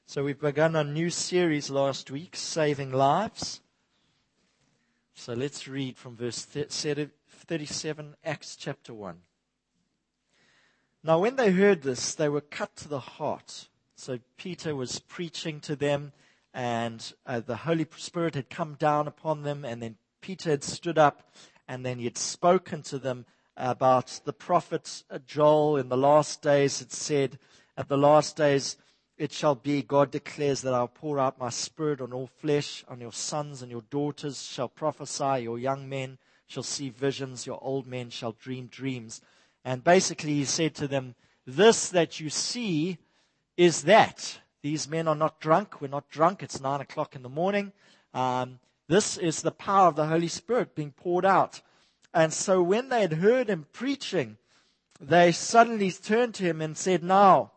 So we've begun a new series last week, Saving Lives. So let's read from verse 37, Acts chapter 1. Now when they heard this, they were cut to the heart. So Peter was preaching to them, and the Holy Spirit had come down upon them, and then Peter had stood up, and then he had spoken to them about the prophet Joel. In the last days, it said, at the last days, it shall be, God declares, that I'll pour out my spirit on all flesh, on your sons and your daughters shall prophesy, your young men shall see visions, your old men shall dream dreams. And basically he said to them, this that you see is that. These men are not drunk. We're not drunk. It's 9 o'clock in the morning. This is the power of the Holy Spirit being poured out. And so when they had heard him preaching, they suddenly turned to him and said, now,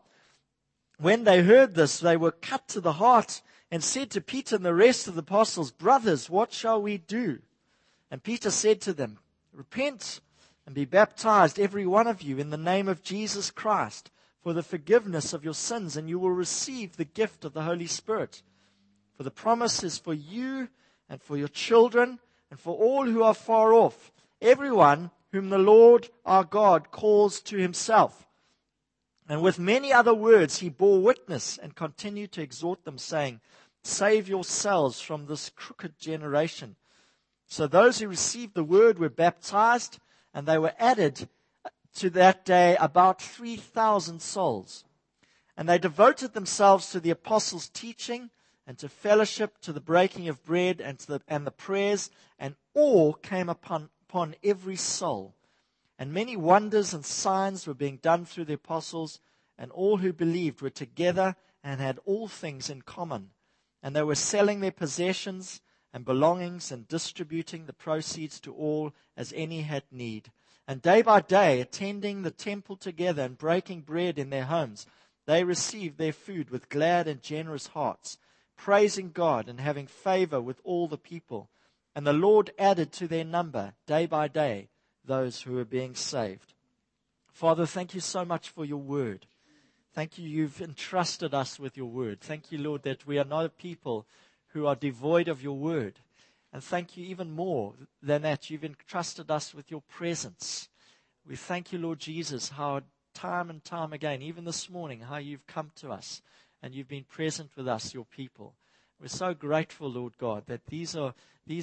when they heard this, they were cut to the heart and said to Peter and the rest of the apostles, brothers, what shall we do? And Peter said to them, repent and be baptized, every one of you, in the name of Jesus Christ, for the forgiveness of your sins, and you will receive the gift of the Holy Spirit. For the promise is for you and for your children and for all who are far off, everyone whom the Lord our God calls to himself. And with many other words he bore witness and continued to exhort them, saying, save yourselves from this crooked generation. So those who received the word were baptized, and they were added to that day about 3,000 souls. And they devoted themselves to the apostles' teaching and to fellowship, to the breaking of bread and the prayers, and awe came upon every soul. And many wonders and signs were being done through the apostles, and all who believed were together and had all things in common. And they were selling their possessions and belongings and distributing the proceeds to all as any had need. And day by day, attending the temple together and breaking bread in their homes, they received their food with glad and generous hearts, praising God and having favor with all the people. And the Lord added to their number day by day those who are being saved. Father, thank you so much for your word. Thank you, you've entrusted us with your word. Thank you, Lord, that we are not a people who are devoid of your word. And thank you even more than that, you've entrusted us with your presence. We thank you, Lord Jesus, how time and time again, even this morning, how you've come to us and you've been present with us, your people. We're so grateful, Lord God, that these are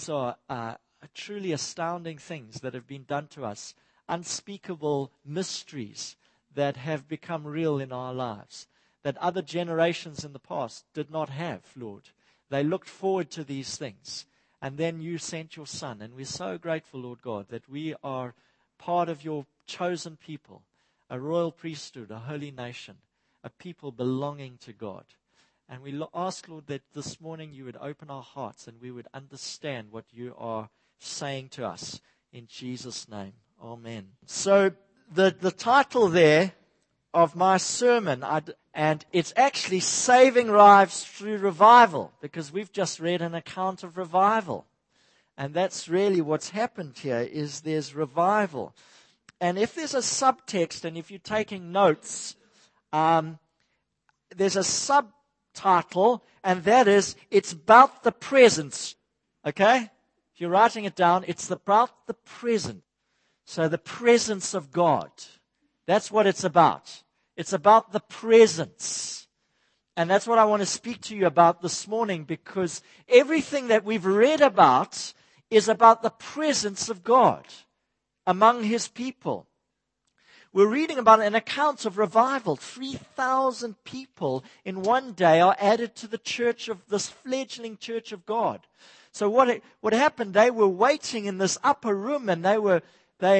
truly astounding things that have been done to us, unspeakable mysteries that have become real in our lives, that other generations in the past did not have, Lord. They looked forward to these things, and then you sent your Son, and we're so grateful, Lord God, that we are part of your chosen people, a royal priesthood, a holy nation, a people belonging to God. And we ask, Lord, that this morning you would open our hearts and we would understand what you are saying to us. In Jesus' name, amen. So the title there of my sermon, and it's actually Saving Lives Through Revival, because we've just read an account of revival. And that's really what's happened here, is there's revival. And if there's a subtext, and if you're taking notes, there's a subtitle, and that is, it's about the presence. Okay? If you're writing it down, it's about the present. So the presence of God. That's what it's about. It's about the presence. And that's what I want to speak to you about this morning, because everything that we've read about is about the presence of God among his people. We're reading about an account of revival. 3,000 people in one day are added to the church of this fledgling church of God. So what happened? They were waiting in this upper room, and they were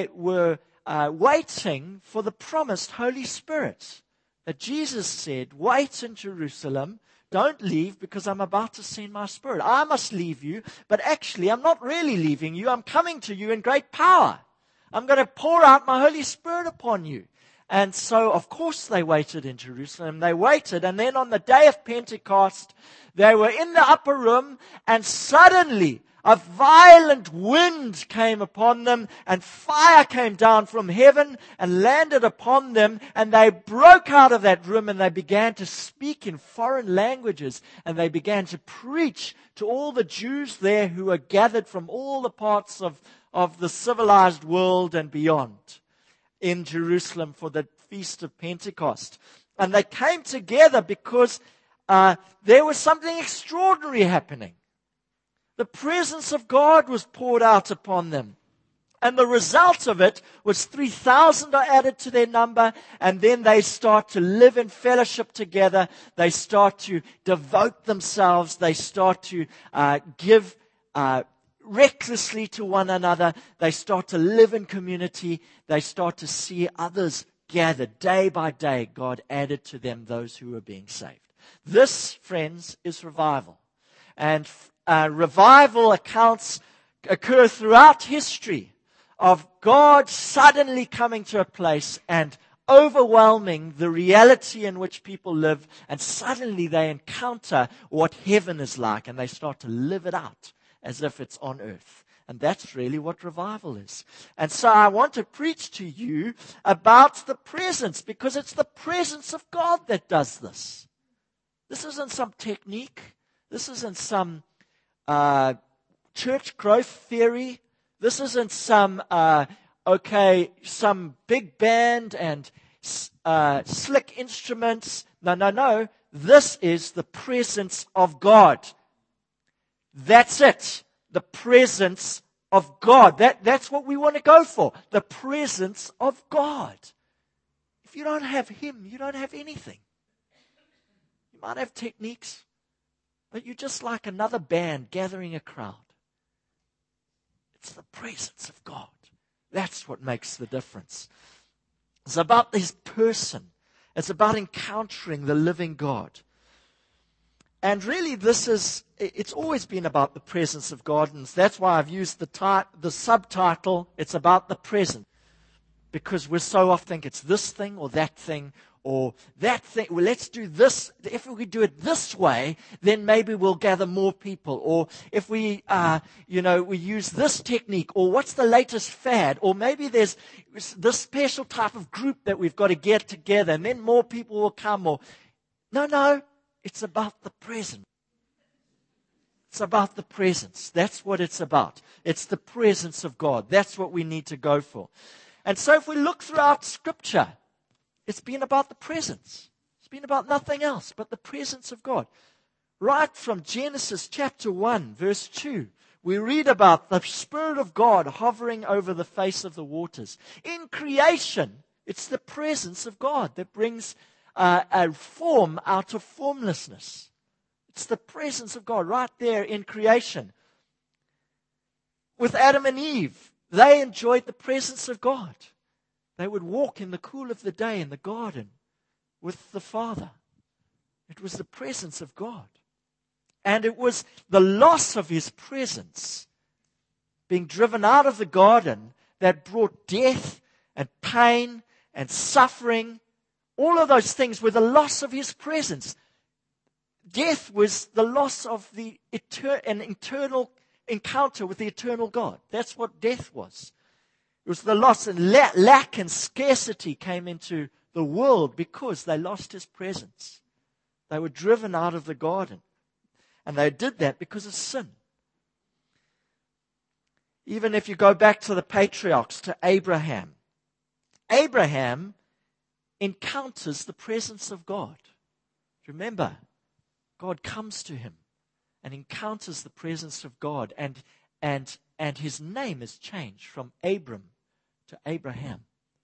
waiting for the promised Holy Spirit. That Jesus said, wait in Jerusalem, don't leave, because I'm about to send my Spirit. I must leave you, but actually I'm not really leaving you. I'm coming to you in great power. I'm going to pour out my Holy Spirit upon you. And so, of course, they waited in Jerusalem. They waited, and then on the day of Pentecost, they were in the upper room, and suddenly A violent wind came upon them, and fire came down from heaven and landed upon them, and they broke out of that room and they began to speak in foreign languages, and they began to preach to all the Jews there who were gathered from all the parts of the civilized world and beyond in Jerusalem for the Feast of Pentecost. And they came together because there was something extraordinary happening. The presence of God was poured out upon them. And the result of it was 3,000 are added to their number, and then they start to live in fellowship together. They start to devote themselves. They start to give recklessly to one another. They start to live in community. They start to see others gathered. Day by day, God added to them those who were being saved. This, friends, is revival. And revival accounts occur throughout history of God suddenly coming to a place and overwhelming the reality in which people live, and suddenly they encounter what heaven is like, and they start to live it out as if it's on earth. And that's really what revival is. And so I want to preach to you about the presence, because it's the presence of God that does this. This isn't some technique. This isn't some church growth theory. This isn't some big band and slick instruments. No. This is the presence of God. That's it. The presence of God. That's what we want to go for. The presence of God. If you don't have Him, you don't have anything. You might have techniques, but you're just like another band gathering a crowd. It's the presence of God. That's what makes the difference. It's about His person. It's about encountering the living God. And really it's always been about the presence of God. And that's why I've used the subtitle, it's about the present. Because we so often think it's this thing or that thing or that thing. Well, let's do this. If we do it this way, then maybe we'll gather more people. Or if we use this technique, or what's the latest fad, or maybe there's this special type of group that we've got to get together, and then more people will come. Or no, it's about the present. It's about the presence. That's what it's about. It's the presence of God. That's what we need to go for. And so if we look throughout Scripture, it's been about the presence. It's been about nothing else but the presence of God. Right from Genesis chapter 1, verse 2, we read about the Spirit of God hovering over the face of the waters. In creation, it's the presence of God that brings a form out of formlessness. It's the presence of God right there in creation. With Adam and Eve, they enjoyed the presence of God. They would walk in the cool of the day in the garden with the Father. It was the presence of God. And it was the loss of His presence, being driven out of the garden, that brought death and pain and suffering. All of those things were the loss of His presence. Death was the loss of an eternal encounter with the eternal God. That's what death was. It was the loss, and lack and scarcity came into the world because they lost His presence. They were driven out of the garden. And they did that because of sin. Even if you go back to the patriarchs, to Abraham. Abraham encounters the presence of God. Remember, God comes to him and encounters the presence of God. And his name is changed from Abram to Abraham.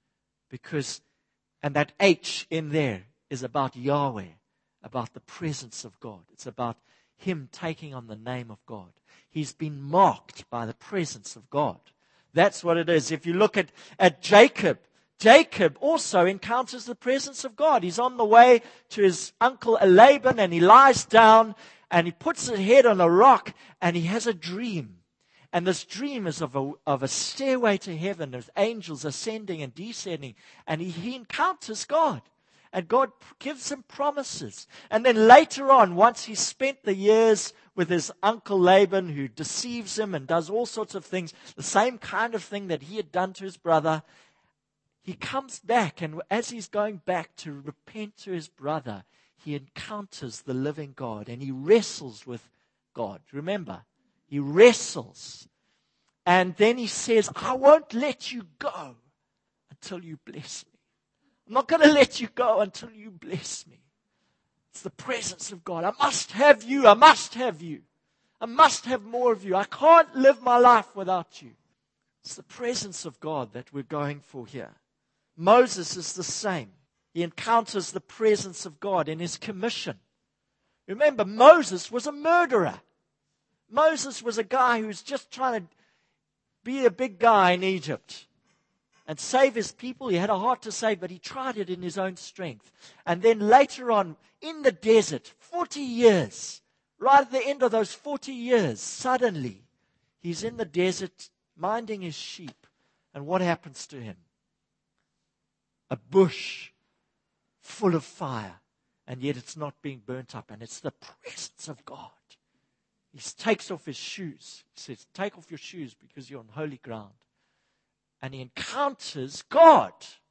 And that H in there is about Yahweh, about the presence of God. It's about Him taking on the name of God. He's been marked by the presence of God. That's what it is. If you look at Jacob, Jacob also encounters the presence of God. He's on the way to his uncle Laban, and he lies down and he puts his head on a rock and he has a dream. And this dream is of a stairway to heaven with angels ascending and descending. And he encounters God. And God gives him promises. And then later on, once he's spent the years with his uncle Laban, who deceives him and does all sorts of things, the same kind of thing that he had done to his brother, he comes back, and as he's going back to repent to his brother, he encounters the living God, and he wrestles with God. Remember, he wrestles. And then he says, I won't let you go until you bless me. I'm not going to let you go until you bless me. It's the presence of God. I must have you. I must have you. I must have more of you. I can't live my life without you. It's the presence of God that we're going for here. Moses is the same. He encounters the presence of God in his commission. Remember, Moses was a murderer. Moses was a guy who was just trying to be a big guy in Egypt and save his people. He had a heart to save, but he tried it in his own strength. And then later on, in the desert, 40 years, right at the end of those 40 years, suddenly, he's in the desert minding his sheep. And what happens to him? A bush full of fire, and yet it's not being burnt up, and it's the presence of God. He takes off his shoes. He says, take off your shoes because you're on holy ground. And he encounters God.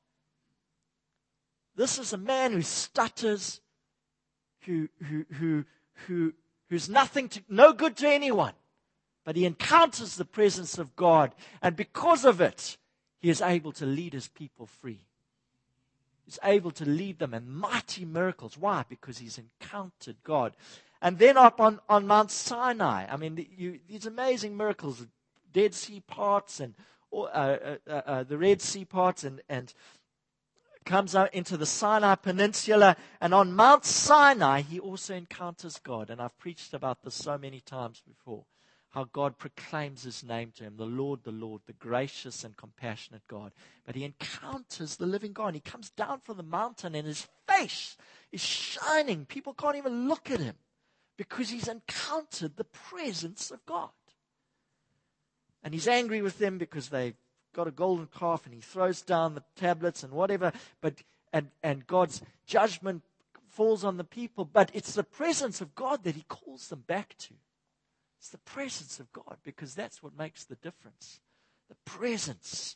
This is a man who stutters, who's no good to anyone. But he encounters the presence of God, and because of it, he is able to lead his people free. He's able to lead them in mighty miracles. Why? Because he's encountered God. And then up on Mount Sinai, I mean, these amazing miracles, Dead Sea parts and the Red Sea parts, and comes out into the Sinai Peninsula. And on Mount Sinai, he also encounters God. And I've preached about this so many times before. How God proclaims his name to him, the Lord, the gracious and compassionate God. But he encounters the living God. He comes down from the mountain and his face is shining. People can't even look at him because he's encountered the presence of God. And he's angry with them because they've got a golden calf, and he throws down the tablets and whatever. And God's judgment falls on the people. But it's the presence of God that he calls them back to. It's the presence of God, because that's what makes the difference. The presence.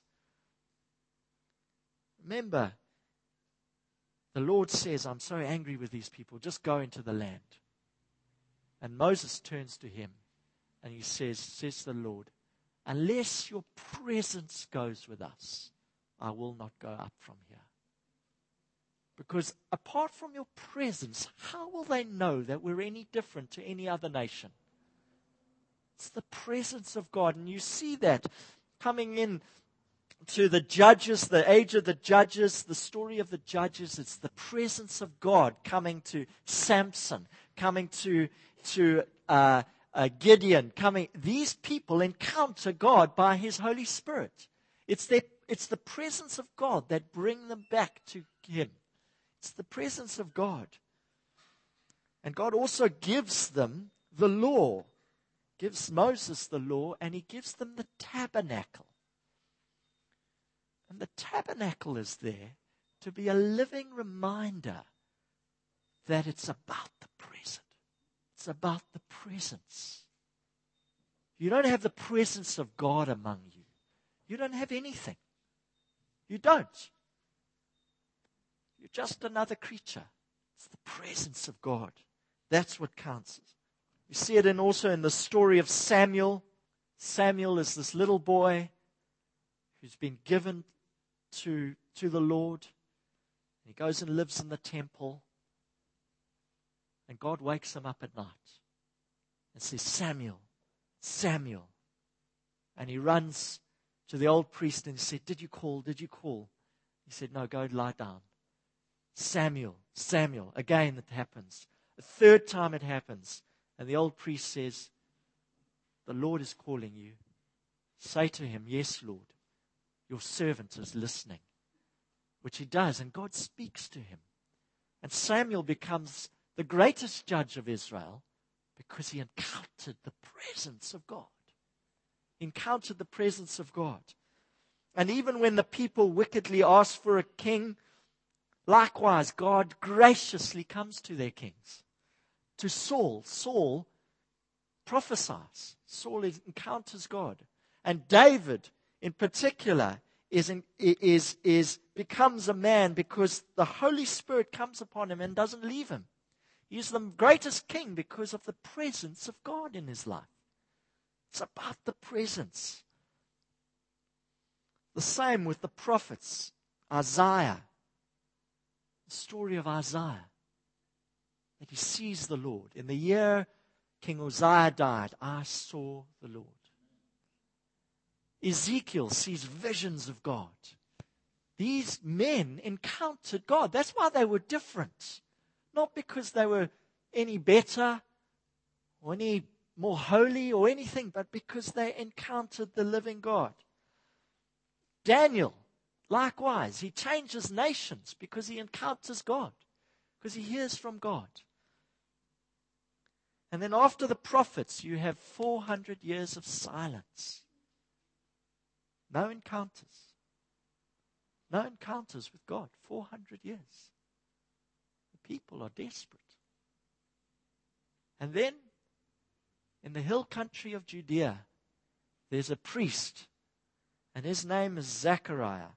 Remember, the Lord says, I'm so angry with these people. Just go into the land. And Moses turns to him and he says the Lord, unless your presence goes with us, I will not go up from here. Because apart from your presence, how will they know that we're any different to any other nation? It's the presence of God. And you see that coming in to the judges, the age of the judges, the story of the judges. It's the presence of God coming to Samson, coming to Gideon. These people encounter God by his Holy Spirit. It's the presence of God that bring them back to him. It's the presence of God. And God also gives them the law. Gives Moses the law, and he gives them the tabernacle. And the tabernacle is there to be a living reminder that it's about the present. It's about the presence. You don't have the presence of God among you. You don't have anything. You don't. You're just another creature. It's the presence of God. That's what counts. You see it also in the story of Samuel. Samuel is this little boy who's been given to the Lord. He goes and lives in the temple. And God wakes him up at night and says, Samuel, Samuel. And he runs to the old priest and he said, Did you call? Did you call? He said, no, go lie down. Samuel, Samuel. Again it happens. A third time it happens. And the old priest says, the Lord is calling you. Say to him, yes, Lord, your servant is listening. Which he does, and God speaks to him. And Samuel becomes the greatest judge of Israel because he encountered the presence of God. He encountered the presence of God. And even when the people wickedly asked for a king, Likewise, God graciously comes to their kings. To Saul, Saul prophesies. Saul encounters God. And David, in particular, becomes a man because the Holy Spirit comes upon him and doesn't leave him. He's the greatest king because of the presence of God in his life. It's about the presence. The same with the prophets. Isaiah. The story of Isaiah. That he sees the Lord. In the year King Uzziah died, I saw the Lord. Ezekiel sees visions of God. These men encountered God. That's why they were different. Not because they were any better or any more holy or anything, but because they encountered the living God. Daniel, likewise, he changes nations because he encounters God, because he hears from God. And then after the prophets, you have 400 years of silence. No encounters. No encounters with God. 400 years. The people are desperate. And then, in the hill country of Judea, there's a priest, and his name is Zechariah.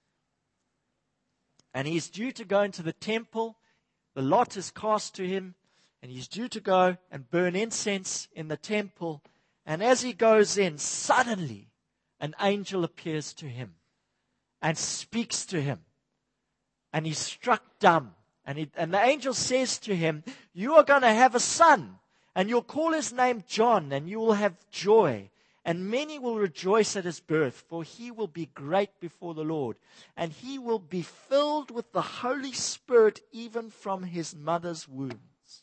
And he's due to go into the temple. The lot is cast to him, and he's due to go and burn incense in the temple. And as he goes in, suddenly an angel appears to him and speaks to him. And he's struck dumb. And the angel says to him, you are going to have a son, and you'll call his name John, and you will have joy. And many will rejoice at his birth, for he will be great before the Lord. And he will be filled with the Holy Spirit even from his mother's wombs.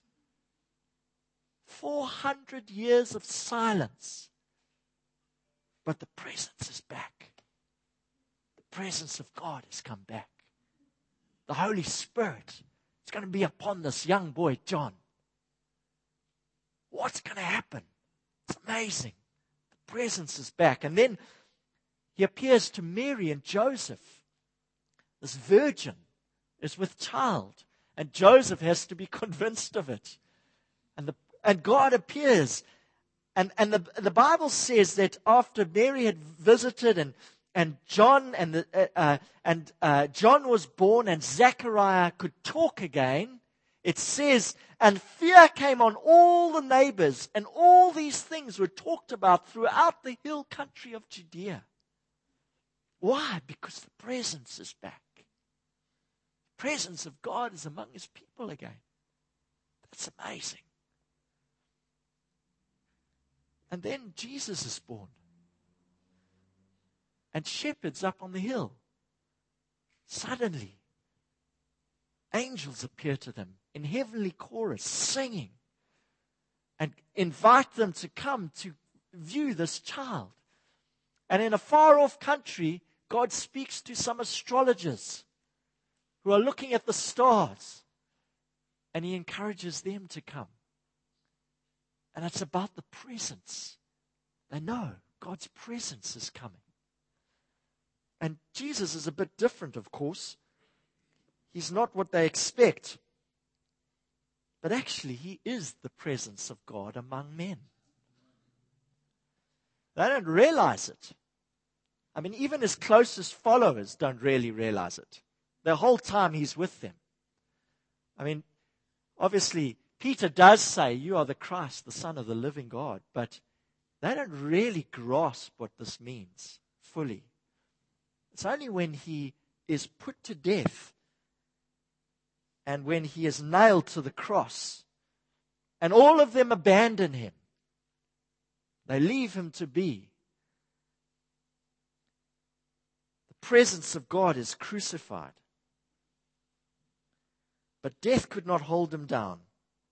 400 years of silence. But the presence is back. The presence of God has come back. The Holy Spirit is going to be upon this young boy, John. What's going to happen? It's amazing. The presence is back. And then he appears to Mary and Joseph. This virgin is with child. And Joseph has to be convinced of it. And God appears. And the Bible says that after Mary had visited and John John was born and Zechariah could talk again, it says, and fear came on all the neighbors, and all these things were talked about throughout the hill country of Judea. Why? Because the presence is back. The presence of God is among his people again. That's amazing. And then Jesus is born. And shepherds up on the hill. Suddenly, angels appear to them in heavenly chorus, singing, and invite them to come to view this child. And in a far-off country, God speaks to some astrologers who are looking at the stars, and he encourages them to come. And it's about the presence. They know God's presence is coming. And Jesus is a bit different, of course. He's not what they expect. But actually, he is the presence of God among men. They don't realize it. I mean, even his closest followers don't really realize it. The whole time he's with them. I mean, obviously, Peter does say, you are the Christ, the Son of the living God. But they don't really grasp what this means fully. It's only when he is put to death and when he is nailed to the cross and all of them abandon him. They leave him to be. The presence of God is crucified. But death could not hold him down.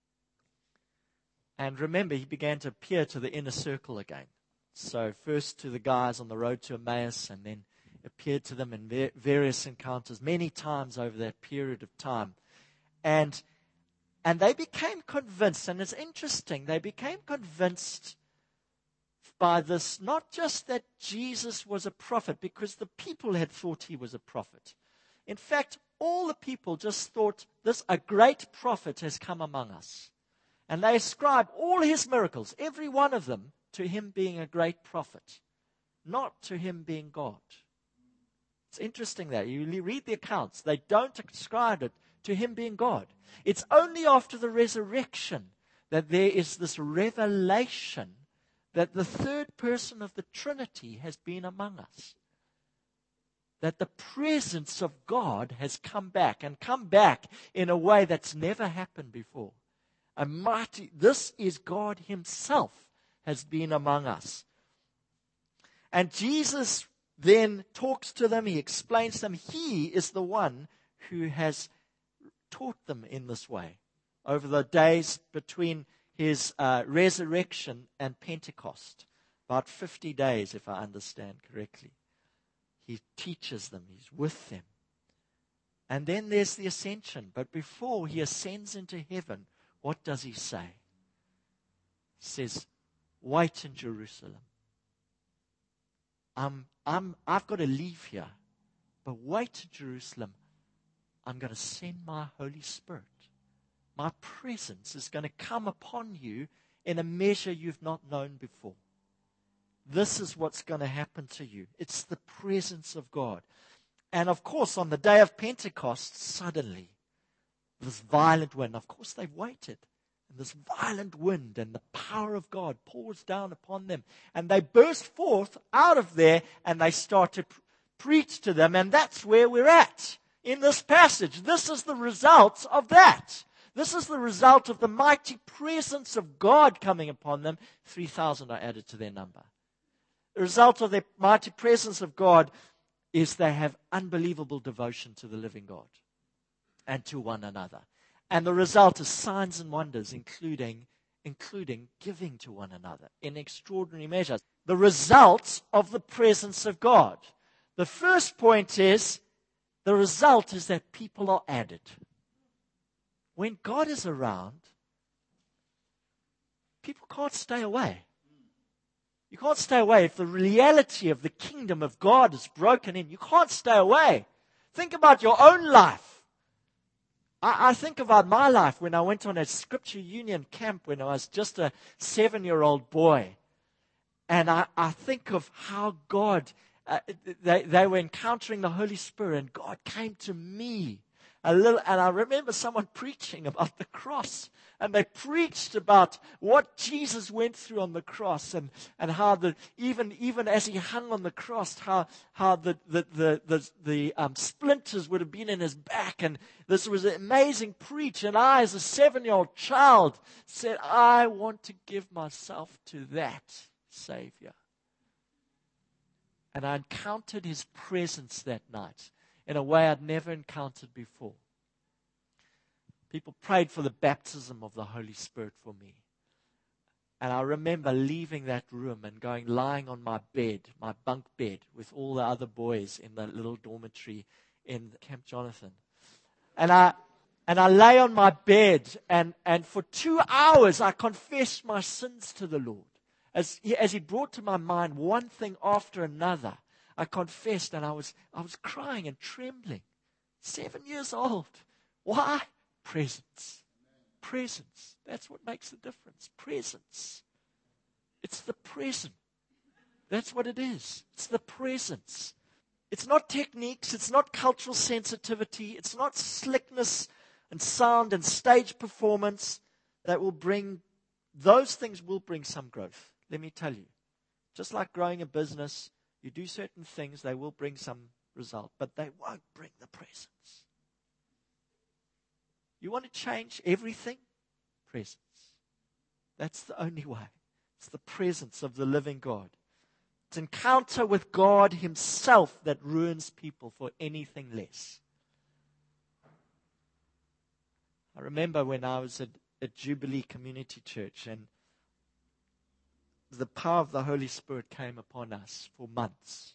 And remember, he began to appear to the inner circle again. So first to the guys on the road to Emmaus, and then appeared to them in various encounters many times over that period of time. And they became convinced, and it's interesting, they became convinced by this, not just that Jesus was a prophet, because the people had thought he was a prophet. In fact, all the people just thought a great prophet has come among us. And they ascribe all his miracles, every one of them, to him being a great prophet, not to him being God. It's interesting that you read the accounts, they don't ascribe it to him being God. It's only after the resurrection that there is this revelation that the third person of the Trinity has been among us. That the presence of God has come back, and come back in a way that's never happened before. This is God himself has been among us. And Jesus then talks to them, he explains to them, he is the one who has taught them in this way over the days between his resurrection and Pentecost. About 50 days, if I understand correctly. He teaches them, he's with them. And then there's the ascension. But before he ascends into heaven, what does he say? He says, wait in Jerusalem. I've got to leave here, but wait in Jerusalem. I'm going to send my Holy Spirit. My presence is going to come upon you in a measure you've not known before. This is what's going to happen to you. It's the presence of God. And of course, on the day of Pentecost, suddenly, this violent wind, of course they've waited. And this violent wind and the power of God pours down upon them. And they burst forth out of there and they start to preach to them. And that's where we're at in this passage. This is the result of that. This is the result of the mighty presence of God coming upon them. 3,000 are added to their number. The result of the mighty presence of God is they have unbelievable devotion to the living God and to one another. And the result is signs and wonders, including giving to one another in extraordinary measures. The results of the presence of God. The first point is, the result is that people are added. When God is around, people can't stay away. You can't stay away. If the reality of the kingdom of God is broken in, you can't stay away. Think about your own life. I think about my life when I went on a Scripture Union camp when I was just a 7-year-old boy. And I think of how God, they were encountering the Holy Spirit and God came to me. And I remember someone preaching about the cross. And they preached about what Jesus went through on the cross and how even as he hung on the cross, how the splinters would have been in his back. And this was an amazing preach. And I, as a 7-year-old child, said, I want to give myself to that Savior. And I encountered his presence that night in a way I'd never encountered before. People prayed for the baptism of the Holy Spirit for me. And I remember leaving that room and lying on my bed, my bunk bed, with all the other boys in the little dormitory in Camp Jonathan. And I lay on my bed, and for 2 hours I confessed my sins to the Lord. As he brought to my mind one thing after another, I confessed, and I was crying and trembling. 7 years old. Why? Presence. Presence. That's what makes the difference. Presence. It's the present. That's what it is. It's the presence. It's not techniques. It's not cultural sensitivity. It's not slickness and sound and stage performance that will bring, those things will bring some growth. Let me tell you. Just like growing a business, you do certain things, they will bring some result, but they won't bring the presence. You want to change everything? Presence. That's the only way. It's the presence of the living God. It's encounter with God himself that ruins people for anything less. I remember when I was at Jubilee Community Church, and the power of the Holy Spirit came upon us for months.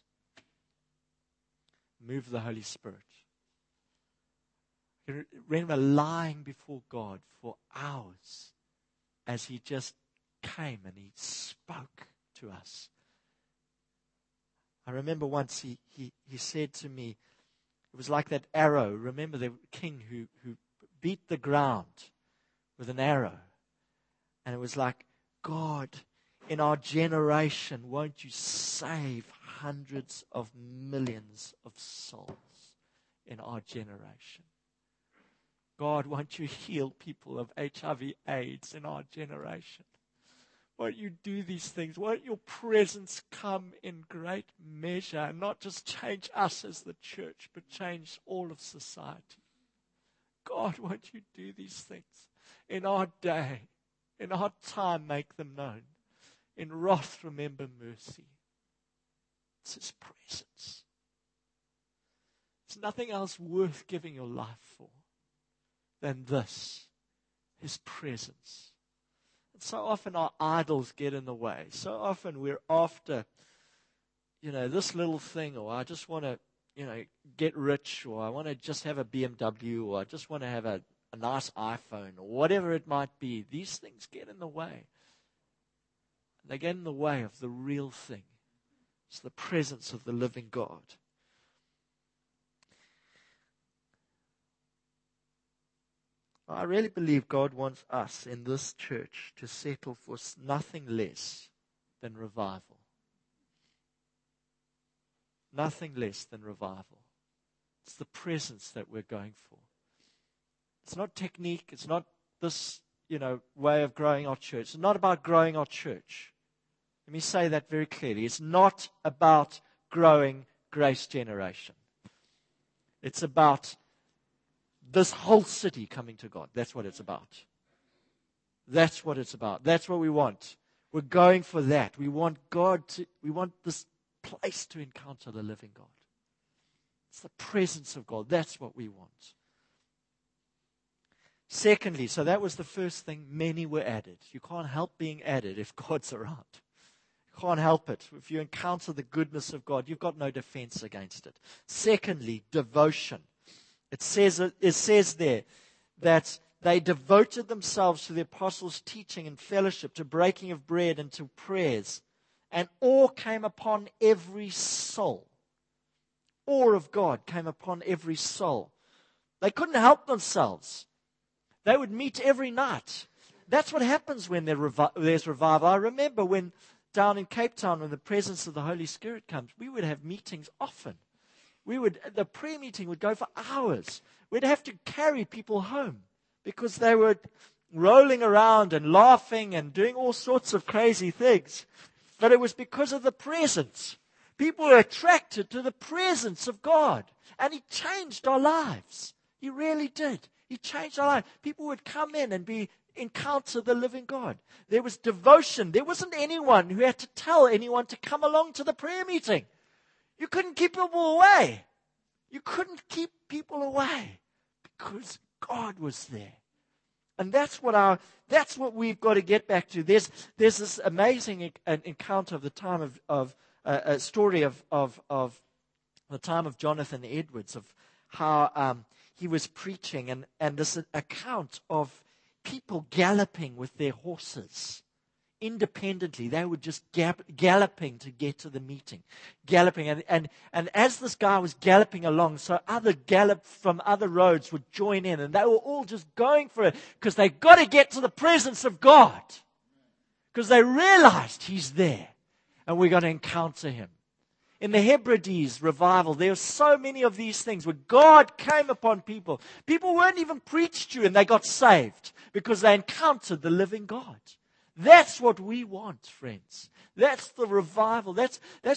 Move the Holy Spirit. I remember lying before God for hours as he just came and he spoke to us. I remember once he said to me, It was like that arrow. Remember the king who beat the ground with an arrow. And it was like, God, in our generation, won't you save hundreds of millions of souls in our generation? God, won't you heal people of HIV/AIDS in our generation? Won't you do these things? Won't your presence come in great measure and not just change us as the church, but change all of society? God, won't you do these things in our day, in our time, make them known. In wrath, remember mercy. It's His presence. There's nothing else worth giving your life for than this, His presence. And so often our idols get in the way. So often we're after, this little thing, or I just want to, get rich, or I want to just have a BMW, or I just want to have a nice iPhone, or whatever it might be. These things get in the way. They get in the way of the real thing. It's the presence of the living God. I really believe God wants us in this church to settle for nothing less than revival. Nothing less than revival. It's the presence that we're going for. It's not technique. It's not this, way of growing our church. It's not about growing our church. Let me say that very clearly. It's not about growing Grace Generation. It's about this whole city coming to God. That's what it's about. That's what it's about. That's what we want. We're going for that. We want this place to encounter the living God. It's the presence of God. That's what we want. Secondly, so that was the first thing, many were added. You can't help being added if God's around. You can't help it. If you encounter the goodness of God, you've got no defense against it. Secondly, devotion. It says there that they devoted themselves to the apostles' teaching and fellowship, to breaking of bread and to prayers. And awe came upon every soul. Awe of God came upon every soul. They couldn't help themselves. They would meet every night. That's what happens when there's revival. I remember when down in Cape Town, when the presence of the Holy Spirit comes, we would have meetings often. The prayer meeting would go for hours. We'd have to carry people home because they were rolling around and laughing and doing all sorts of crazy things. But it was because of the presence. People were attracted to the presence of God. And He changed our lives. He really did. He changed our lives. People would come in and encounter the living God. There was devotion. There wasn't anyone who had to tell anyone to come along to the prayer meeting. You couldn't keep people away. You couldn't keep people away because God was there. And that's what we've got to get back to. There's this amazing encounter of the time of a story of the time of Jonathan Edwards, of how he was preaching, and this account of people galloping with their horses. Independently, they were just galloping to get to the meeting. Galloping. And as this guy was galloping along, so other gallops from other roads would join in. And they were all just going for it because they got to get to the presence of God. Because they realized He's there. And we're going to encounter Him. In the Hebrides revival, there were so many of these things where God came upon people. People weren't even preached to and they got saved because they encountered the living God. That's what we want, friends. That's the revival. That's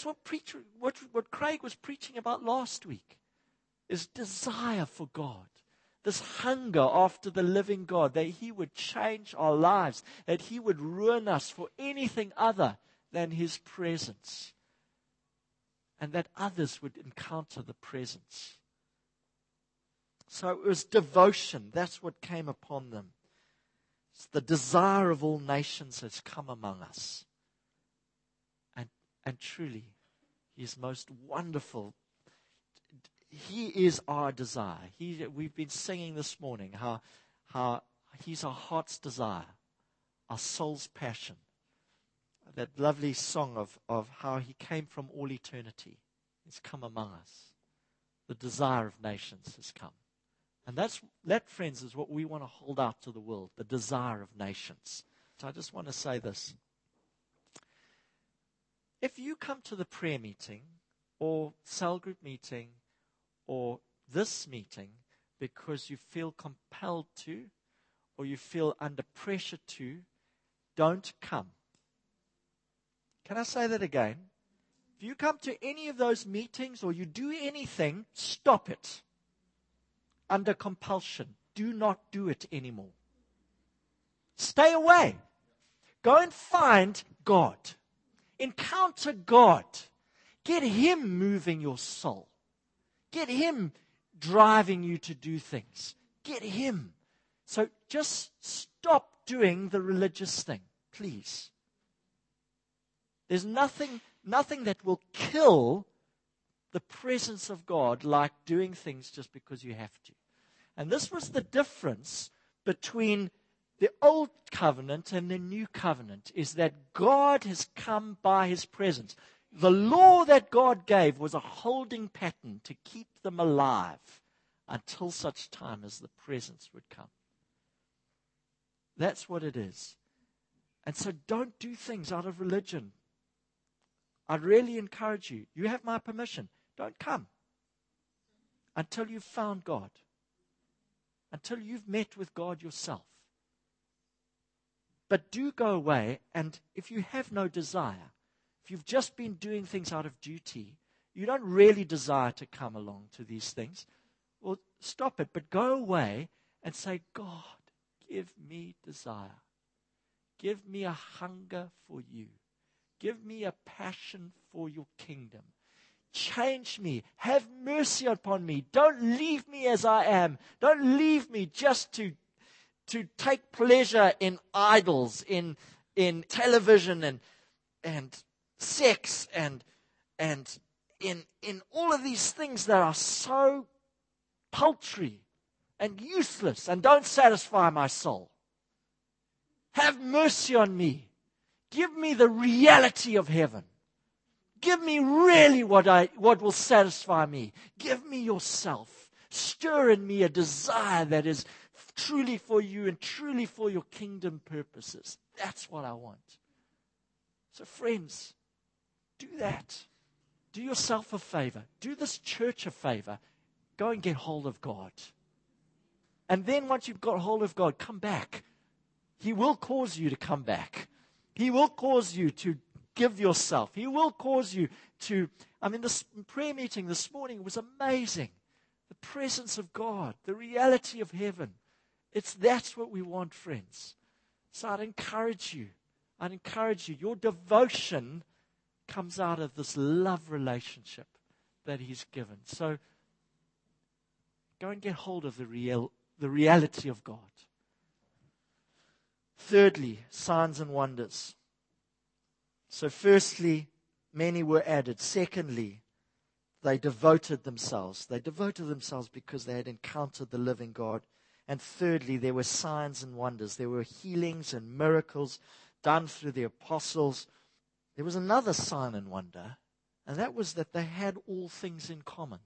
what Craig was preaching about last week, is desire for God. This hunger after the living God, that He would change our lives, that He would ruin us for anything other than His presence, and that others would encounter the presence. So it was devotion. That's what came upon them. The desire of all nations has come among us. And truly, He is most wonderful. He is our desire. We've been singing this morning how He's our heart's desire, our soul's passion. That lovely song of how He came from all eternity. He's come among us. The desire of nations has come. And that, friends, is what we want to hold out to the world, the desire of nations. So I just want to say this. If you come to the prayer meeting or cell group meeting or this meeting because you feel compelled to or you feel under pressure to, don't come. Can I say that again? If you come to any of those meetings or you do anything, stop it. Under compulsion. Do not do it anymore. Stay away. Go and find God. Encounter God. Get Him moving your soul. Get Him driving you to do things. Get Him. So just stop doing the religious thing, please. There's nothing that will kill the presence of God like doing things just because you have to. And this was the difference between the old covenant and the new covenant, is that God has come by His presence. The law that God gave was a holding pattern to keep them alive until such time as the presence would come. That's what it is. And so don't do things out of religion. I'd really encourage you. You have my permission. Don't come until you've found God. Until you've met with God yourself. But do go away, and if you have no desire, if you've just been doing things out of duty, you don't really desire to come along to these things, well, stop it. But go away and say, God, give me desire. Give me a hunger for you. Give me a passion for your kingdom. Change me. Have mercy upon me. Don't leave me as I am. Don't leave me just to take pleasure in idols, in television and sex and in all of these things that are so paltry and useless and don't satisfy my soul. Have mercy on me. Give me the reality of heaven. Give me really what will satisfy me. Give me yourself. Stir in me a desire that is truly for you and truly for your kingdom purposes. That's what I want. So friends, do that. Do yourself a favor. Do this church a favor. Go and get hold of God. And then once you've got hold of God, come back. He will cause you to come back. He will cause you to give yourself. He will cause you to, this prayer meeting this morning was amazing. The presence of God, the reality of heaven. That's what we want, friends. So I'd encourage you. Your devotion comes out of this love relationship that He's given. So go and get hold of the reality of God. Thirdly, signs and wonders. So firstly, many were added. Secondly, they devoted themselves. They devoted themselves because they had encountered the living God. And thirdly, there were signs and wonders. There were healings and miracles done through the apostles. There was another sign and wonder, and that was that they had all things in common.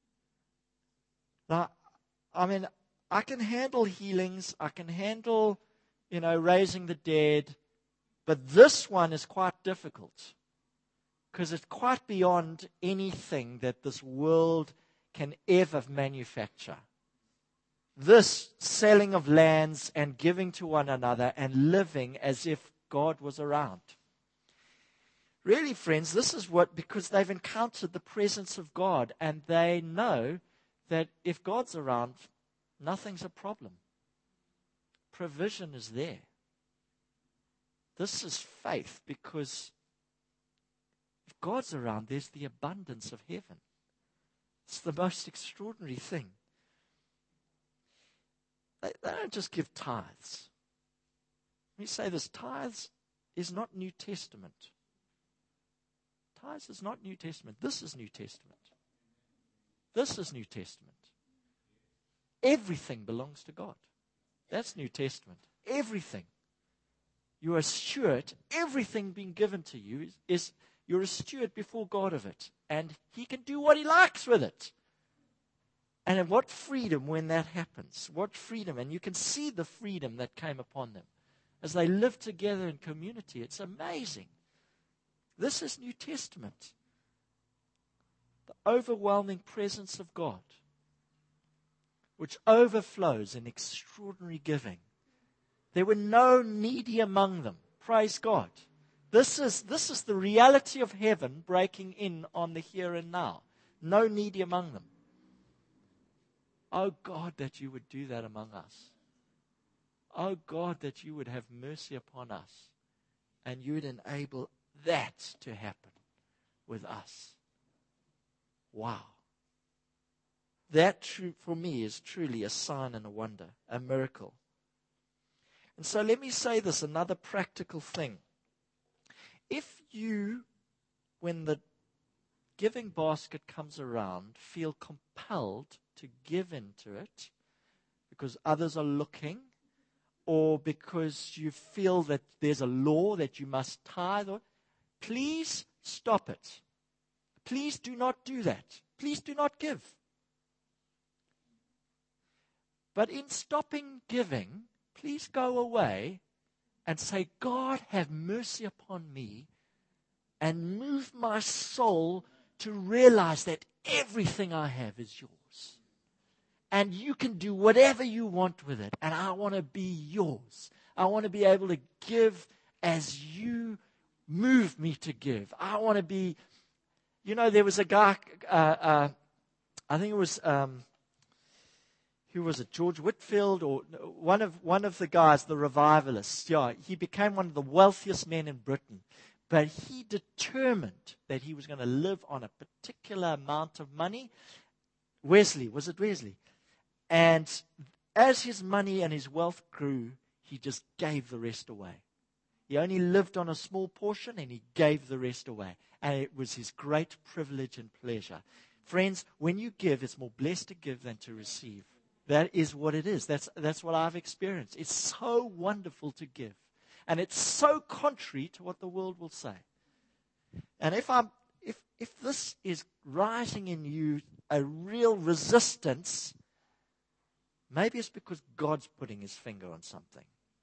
Now, I can handle healings. I can handle, raising the dead. But this one is quite difficult because it's quite beyond anything that this world can ever manufacture. This selling of lands and giving to one another and living as if God was around. Really, friends, this is because they've encountered the presence of God and they know that if God's around, nothing's a problem. Provision is there. This is faith because if God's around, there's the abundance of heaven. It's the most extraordinary thing. They don't just give tithes. Let me say this, tithes is not New Testament. Tithes is not New Testament. This is New Testament. This is New Testament. Everything belongs to God. That's New Testament. Everything. You are a steward. Everything being given to you is you're a steward before God of it. And He can do what He likes with it. And what freedom when that happens. What freedom. And you can see the freedom that came upon them as they lived together in community. It's amazing. This is New Testament. The overwhelming presence of God, which overflows in extraordinary giving. There were no needy among them. Praise God. This is the reality of heaven breaking in on the here and now. No needy among them. Oh God, that you would do that among us. Oh God, that you would have mercy upon us and you would enable that to happen with us. Wow. That for me is truly a sign and a wonder, a miracle. And so let me say this, another practical thing. If you, when the giving basket comes around, feel compelled to give into it because others are looking, or because you feel that there's a law that you must tithe, please stop it. Please do not do that. Please do not give. But in stopping giving, please go away and say, God, have mercy upon me and move my soul to realize that everything I have is yours. And you can do whatever you want with it. And I want to be yours. I want to be able to give as you move me to give. I want to be, there was a guy, I think it was, who was it, George Whitfield, or one of the guys, the revivalists. Yeah, he became one of the wealthiest men in Britain. But he determined that he was going to live on a particular amount of money. Wesley, was it Wesley? And as his money and his wealth grew, he just gave the rest away. He only lived on a small portion and he gave the rest away. And it was his great privilege and pleasure. Friends, when you give, it's more blessed to give than to receive. That is what it is. That's what I've experienced. It's so wonderful to give. And it's so contrary to what the world will say. And if this is rising in you a real resistance, maybe it's because God's putting his finger on something.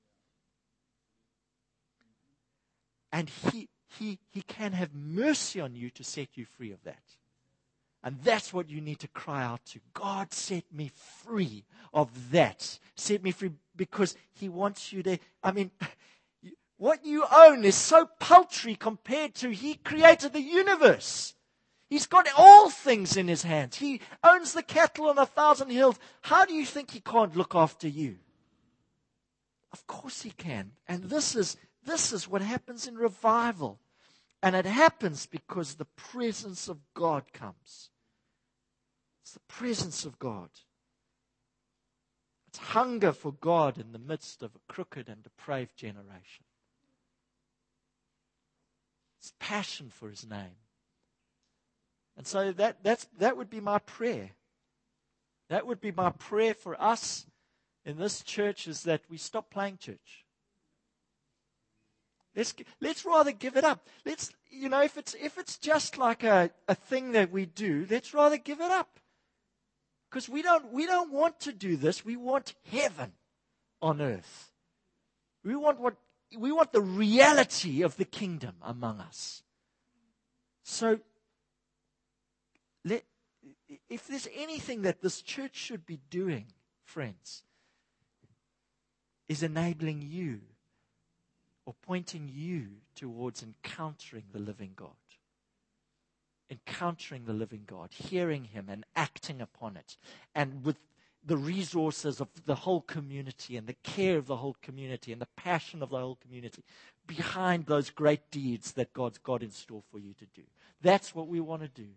And he can have mercy on you to set you free of that. And that's what you need to cry out to. God, set me free of that. Set me free, because he wants you to, what you own is so paltry compared to he created the universe. He's got all things in his hands. He owns the cattle on 1,000 hills. How do you think he can't look after you? Of course he can. And this is what happens in revival. And it happens because the presence of God comes. It's the presence of God. It's hunger for God in the midst of a crooked and depraved generation. It's passion for his name. And so that would be my prayer. That would be my prayer for us in this church, is that we stop playing church. Let's rather give it up. If it's just like a thing that we do, let's rather give it up. Because we don't want to do this. We want heaven on earth. We want the reality of the kingdom among us. So, if there's anything that this church should be doing, friends, is enabling you or pointing you towards encountering the living God. Encountering the living God, hearing him and acting upon it. And with the resources of the whole community and the care of the whole community and the passion of the whole community behind those great deeds that God's got in store for you to do. That's what we want to do.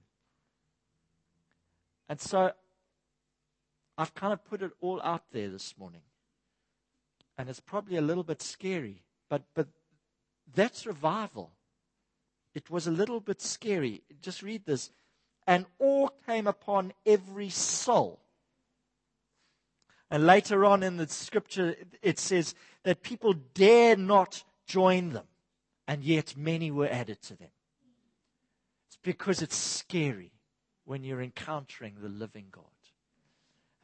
And so I've kind of put it all out there this morning. And it's probably a little bit scary, but that's revival. It was a little bit scary. Just read this. And awe came upon every soul. And later on in the scripture, it says that people dare not join them. And yet many were added to them. It's because it's scary when you're encountering the living God.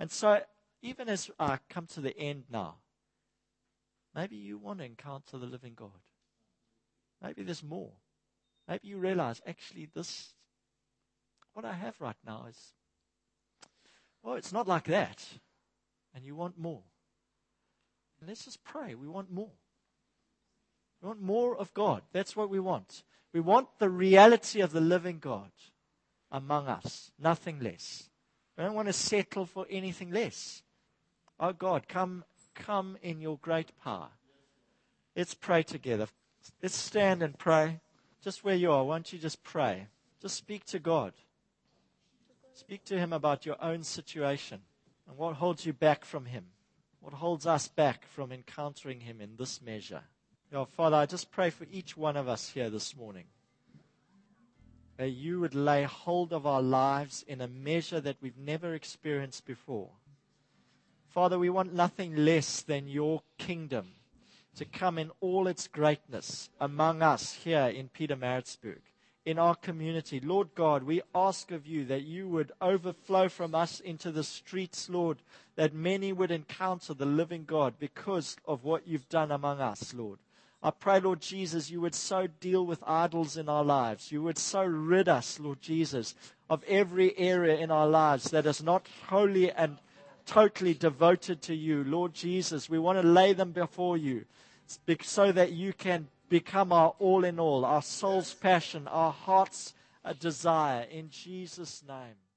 And so, even as I come to the end now, maybe you want to encounter the living God. Maybe there's more. Maybe you realize, actually, what I have right now is, well, it's not like that. And you want more. And let's just pray. We want more. We want more of God. That's what we want. We want the reality of the living God among us. Nothing less. We don't want to settle for anything less. Oh God, come in your great power. Let's pray together. Let's stand and pray. Just where you are, why don't you just pray? Just speak to God. Speak to Him about your own situation and what holds you back from Him. What holds us back from encountering Him in this measure. Oh, Father, I just pray for each one of us here this morning. That you would lay hold of our lives in a measure that we've never experienced before. Father, we want nothing less than your kingdom to come in all its greatness among us here in Pietermaritzburg, in our community. Lord God, we ask of you that you would overflow from us into the streets, Lord, that many would encounter the living God because of what you've done among us, Lord. I pray, Lord Jesus, you would so deal with idols in our lives. You would so rid us, Lord Jesus, of every area in our lives that is not wholly and totally devoted to you. Lord Jesus, we want to lay them before you so that you can become our all in all, our soul's passion, our heart's desire. In Jesus' name.